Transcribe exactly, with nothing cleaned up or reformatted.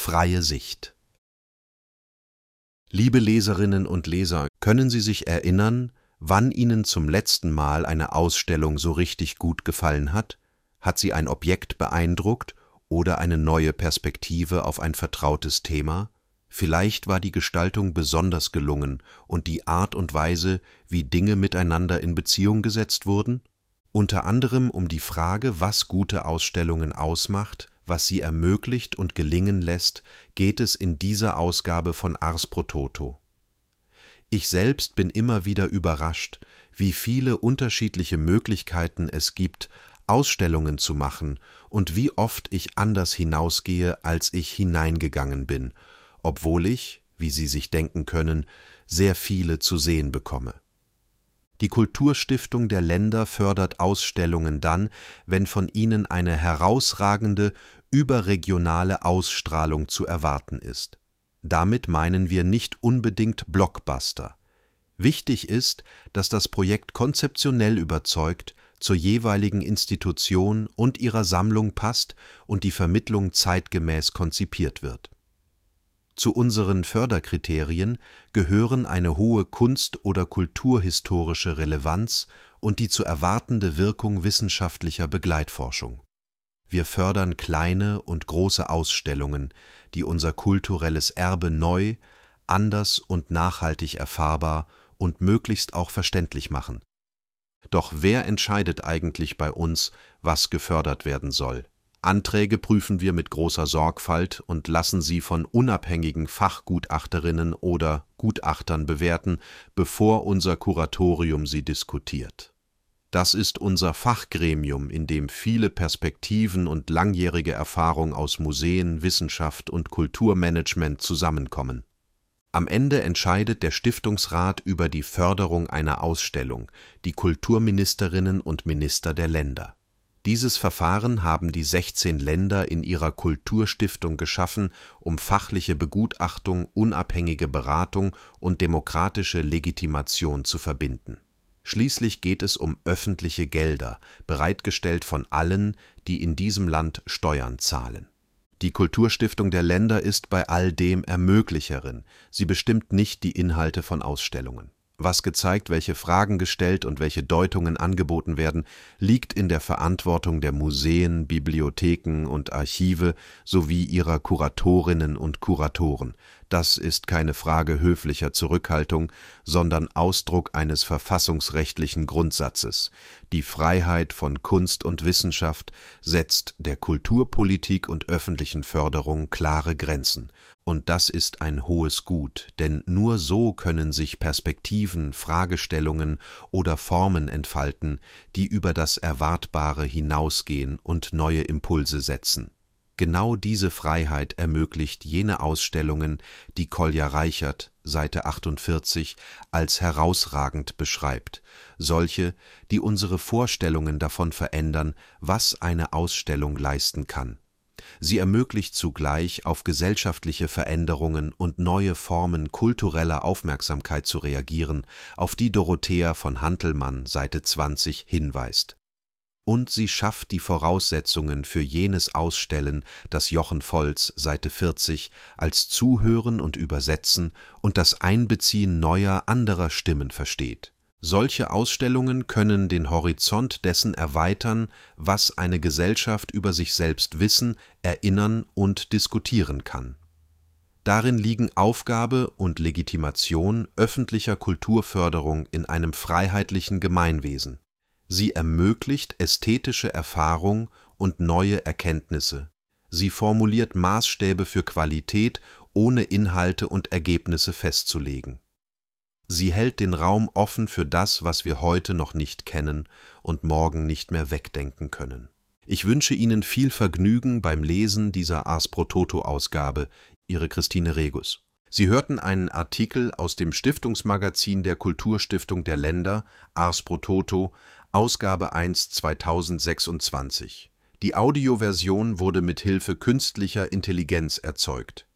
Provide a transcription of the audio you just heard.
Freie Sicht. Liebe Leserinnen und Leser, können Sie sich erinnern, wann Ihnen zum letzten Mal eine Ausstellung so richtig gut gefallen hat? Hat sie ein Objekt beeindruckt oder eine neue Perspektive auf ein vertrautes Thema? Vielleicht war die Gestaltung besonders gelungen und die Art und Weise, wie Dinge miteinander in Beziehung gesetzt wurden? Unter anderem um die Frage, was gute Ausstellungen ausmacht, was sie ermöglicht und gelingen lässt, geht es in dieser Ausgabe von Ars pro Toto. Ich selbst bin immer wieder überrascht, wie viele unterschiedliche Möglichkeiten es gibt, Ausstellungen zu machen und wie oft ich anders hinausgehe, als ich hineingegangen bin, obwohl ich, wie Sie sich denken können, sehr viele zu sehen bekomme. Die Kulturstiftung der Länder fördert Ausstellungen dann, wenn von ihnen eine herausragende, überregionale Ausstrahlung zu erwarten ist. Damit meinen wir nicht unbedingt Blockbuster. Wichtig ist, dass das Projekt konzeptionell überzeugt, zur jeweiligen Institution und ihrer Sammlung passt und die Vermittlung zeitgemäß konzipiert wird. Zu unseren Förderkriterien gehören eine hohe kunst- oder kulturhistorische Relevanz und die zu erwartende Wirkung wissenschaftlicher Begleitforschung. Wir fördern kleine und große Ausstellungen, die unser kulturelles Erbe neu, anders und nachhaltig erfahrbar und möglichst auch verständlich machen. Doch wer entscheidet eigentlich bei uns, was gefördert werden soll? Anträge prüfen wir mit großer Sorgfalt und lassen sie von unabhängigen Fachgutachterinnen oder Gutachtern bewerten, bevor unser Kuratorium sie diskutiert. Das ist unser Fachgremium, in dem viele Perspektiven und langjährige Erfahrung aus Museen, Wissenschaft und Kulturmanagement zusammenkommen. Am Ende entscheidet der Stiftungsrat über die Förderung einer Ausstellung, die Kulturministerinnen und Minister der Länder. Dieses Verfahren haben die sechzehn Länder in ihrer Kulturstiftung geschaffen, um fachliche Begutachtung, unabhängige Beratung und demokratische Legitimation zu verbinden. Schließlich geht es um öffentliche Gelder, bereitgestellt von allen, die in diesem Land Steuern zahlen. Die Kulturstiftung der Länder ist bei all dem Ermöglicherin, sie bestimmt nicht die Inhalte von Ausstellungen. Was gezeigt, welche Fragen gestellt und welche Deutungen angeboten werden, liegt in der Verantwortung der Museen, Bibliotheken und Archive sowie ihrer Kuratorinnen und Kuratoren. Das ist keine Frage höflicher Zurückhaltung, sondern Ausdruck eines verfassungsrechtlichen Grundsatzes. Die Freiheit von Kunst und Wissenschaft setzt der Kulturpolitik und öffentlichen Förderung klare Grenzen. Und das ist ein hohes Gut, denn nur so können sich Perspektiven, Fragestellungen oder Formen entfalten, die über das Erwartbare hinausgehen und neue Impulse setzen. Genau diese Freiheit ermöglicht jene Ausstellungen, die Kolja Reichert, Seite achtundvierzig, als herausragend beschreibt, solche, die unsere Vorstellungen davon verändern, was eine Ausstellung leisten kann. Sie ermöglicht zugleich, auf gesellschaftliche Veränderungen und neue Formen kultureller Aufmerksamkeit zu reagieren, auf die Dorothea von Hantelmann, Seite zwanzig, hinweist. Und sie schafft die Voraussetzungen für jenes Ausstellen, das Jochen Volz, Seite vierzig, als Zuhören und Übersetzen und das Einbeziehen neuer, anderer Stimmen versteht. Solche Ausstellungen können den Horizont dessen erweitern, was eine Gesellschaft über sich selbst wissen, erinnern und diskutieren kann. Darin liegen Aufgabe und Legitimation öffentlicher Kulturförderung in einem freiheitlichen Gemeinwesen. Sie ermöglicht ästhetische Erfahrung und neue Erkenntnisse. Sie formuliert Maßstäbe für Qualität, ohne Inhalte und Ergebnisse festzulegen. Sie hält den Raum offen für das, was wir heute noch nicht kennen und morgen nicht mehr wegdenken können. Ich wünsche Ihnen viel Vergnügen beim Lesen dieser Ars pro Toto-Ausgabe. Ihre Christine Regus. Sie hörten einen Artikel aus dem Stiftungsmagazin der Kulturstiftung der Länder, Ars pro Toto, Ausgabe eins zweitausendsechsundzwanzig. Die Audioversion wurde mit Hilfe künstlicher Intelligenz erzeugt.